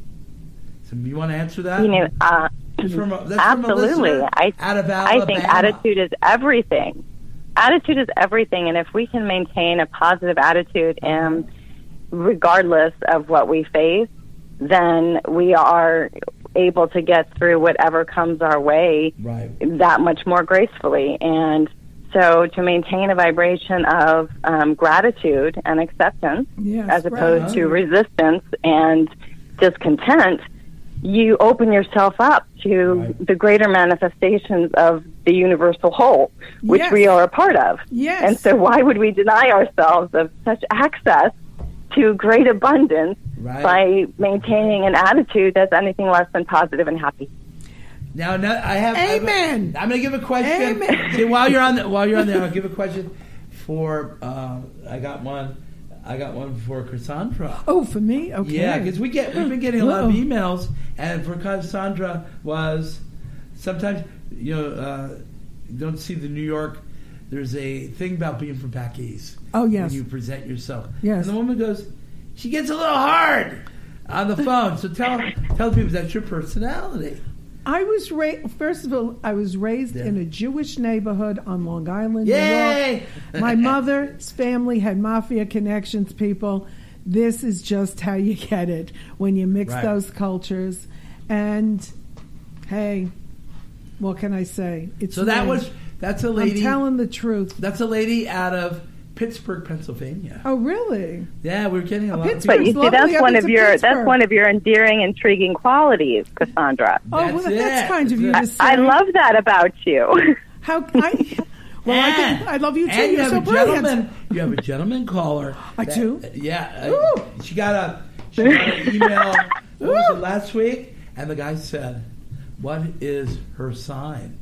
So you want to answer that? You know, uh, That's from a- that's from a absolutely. listener I out of I think Alabama. attitude is everything. Attitude is everything, and if we can maintain a positive attitude, um, regardless of what we face, then we are able to get through whatever comes our way Right. that much more gracefully. And so, to maintain a vibration of um, gratitude and acceptance, Yes, as opposed right. to resistance and discontent, you open yourself up to Right. the greater manifestations of the universal whole, which Yes. we are a part of. Yes. And so why would we deny ourselves of such access to great abundance Right. by maintaining an attitude that's anything less than positive and happy? Now, now I have. I have a- Amen. I'm going to give a question. Amen. See, while you're on, the, while you're on there, I'll give a question for. Uh, I got one. I got one for Cassandra. Oh, for me? Okay. Yeah, because we get we've been getting a lot of Uh-oh. emails, and for Cassandra was sometimes you know uh, you don't see the New York. There's a thing about being from back east. Oh, yes. When you present yourself. Yes. And the woman goes, she gets a little hard on the phone. So tell tell people that's your personality. I was raised, first of all, I was raised Yeah. in a Jewish neighborhood on Long Island, New Yay! York. My mother's family had mafia connections, people. This is just how you get it when you mix Right. those cultures. And, hey, what can I say? It's So that me. was that's a lady. I'm telling the truth. That's a lady out of Pittsburgh, Pennsylvania. Oh, really? Yeah, we're getting a lot Pittsburgh. of But you people. see, lovely. that's I've one been of to your Pittsburgh. that's one of your endearing, intriguing qualities, Cassandra. Oh, well, That's that's it. kind of you to That's say. I love that about you. How I? Well, I, And- think, I love you too. And you You're have so a brilliant. gentleman. You have a gentleman caller. I that- do? Yeah. Ooh. Uh, she got a she got an email. What was Ooh. it last week? And the guy said, "What is her sign?"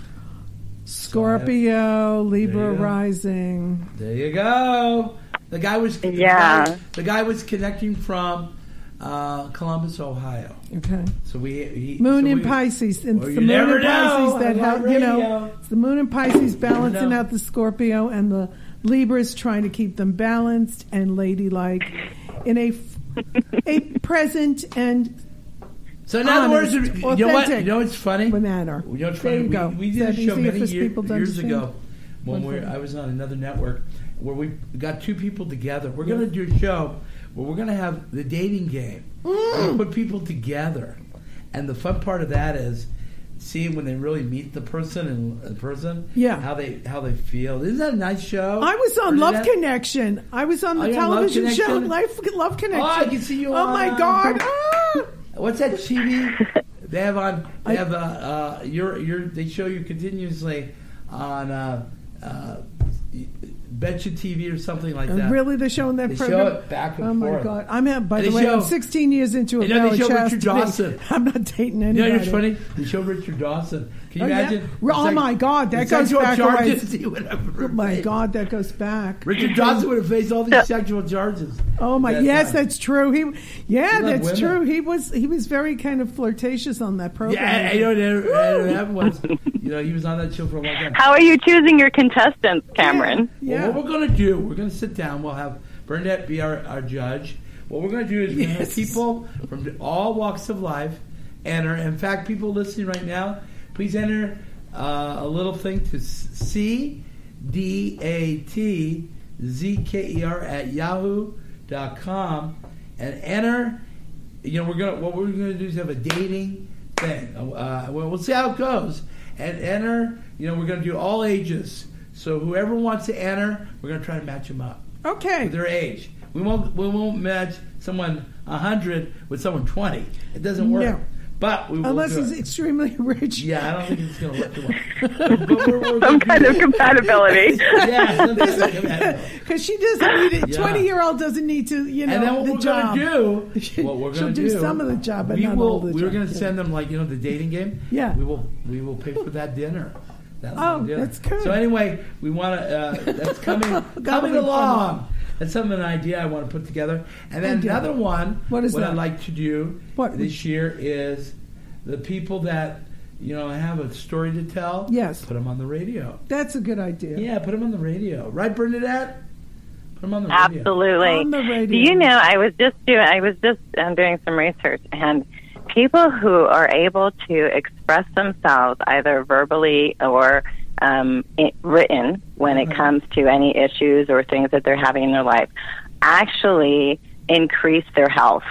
Scorpio, Libra There you go. rising. There you go. The guy was the Yeah. guy, the guy was connecting from uh, Columbus, Ohio. Okay. So we he, Moon so in we- Pisces. And Well, it's you the moon never in know. Pisces that I love help, you know, radio. it's the moon in Pisces balancing know. out the Scorpio, and the Libras trying to keep them balanced and ladylike in a f- a present and So in other words, honest, you know what? You authentic know what's funny? manner. You know what's There funny? you We, go. we Is did that a show easier many for year, people to years understand? ago when One we thing. I was on another network where we got two people together. We're going to do a show where we're going to have the dating game. We're Mm. going to put people together, and the fun part of that is seeing when they really meet the person and the person, Yeah. how they how they feel. Isn't that a nice show? I was on Love Bernadette? Connection. I was on Oh, the you're on Love television show Connection? Life Love Connection. Oh, I can see you Oh on, my uh, God! Ah! What's that T V? They have on. They I- have uh, uh, you're, you're, They show you continuously on uh, uh, Betcha T V or something like And that. really, they're showing that They program? show it back and oh my forth. God! I'm at, by And the they way, show- I'm sixteen years into a You know, they marriage. show Richard chastity. Dawson. I'm not dating You anybody. know, it's funny. They show Richard Dawson. Can you Oh, yeah? imagine? Oh, It's my God, that the goes sexual back a charges ways. he would have Oh my faced. God, that goes back. Richard Dawson would have faced all these sexual charges. Oh my! at that Yes, time. that's true. He, yeah, He loved that's women. true. He was he was very kind of flirtatious on that program. Yeah, I, I know what happened was, you know, he was on that show for a long time. How are you choosing your contestants, Cameron? Yeah. Well, what we're going to do, we're going to sit down. We'll have Bernadette be our, our judge. What we're going to do is we're going to have Yes. people from all walks of life enter. In fact, people listening right now, please enter uh, a little thing to C D A T Z K E R at yahoo dot com and enter. You know, we're gonna what we're gonna do is have a dating thing. Uh, well, we'll see how it goes. And enter. You know, we're gonna do all ages. So whoever wants to enter, we're gonna try to match them up Okay. with their age. We won't we won't match someone a hundred with someone twenty. It doesn't work. No. But we will Unless do he's it. extremely rich. Yeah, I don't think it's gonna work too well. But we're, we're Some gonna kind do of it. compatibility. Yeah, some kind of compatibility. Because she doesn't need it. Yeah. Twenty-year-old doesn't need to, you know, And then what the we're job. gonna do, what we're She'll gonna do do, some of the job, but we not will. all the we were job. gonna send them like you know the dating game. Yeah. We will. We will pay for that dinner. That Oh, long dinner. that's good. So anyway, we want to. Uh, that's coming That'll coming be fun. along. That's something an idea I want to put together. And then Idea. another one. What is what that? I'd like to do What? this year is the people that you know have a story to tell. Yes. Put them on the radio. That's a good idea. Yeah, put them on the radio. Right, Bernadette? Put them on the radio. Absolutely. On the radio. Do you know? I was just doing. I was just um, doing some research, and people who are able to express themselves either verbally or um, it, written when it comes to any issues or things that they're having in their life actually increase their health.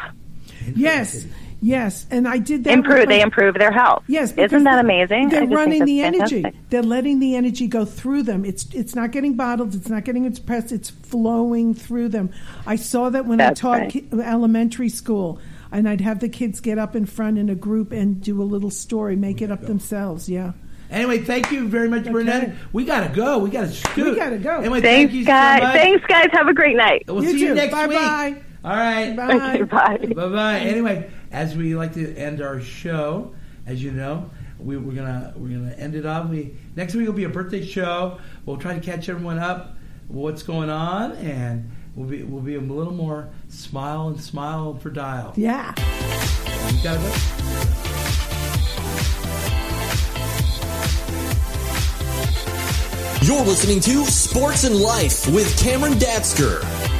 Yes. Yes. And I did that. Improve. with my- They improve their health. Yes, because Isn't that amazing? I They're just running think the that's energy. fantastic. They're letting the energy go through them. It's it's not getting bottled. It's not getting expressed. It's flowing through them. I saw that when That's I taught right. ki- elementary school, and I'd have the kids get up in front in a group and do a little story, make it up themselves. Yeah. Anyway, thank you very much, Okay. Bernadette. We gotta go. We gotta scoot. We gotta go. Anyway, Thanks, thank you guys. so much. Thanks, guys. Have a great night. We'll You see you too. next Bye-bye. week. All right. Bye. Okay, bye. Bye bye. Anyway, as we like to end our show, as you know, we, we're gonna we're gonna end it off. We next week will be a birthday show. We'll try to catch everyone up what's going on, and we'll be we'll be a little more smile and smile for dial. Yeah. You gotta go. You're listening to Sports and Life with Cameron Datsker.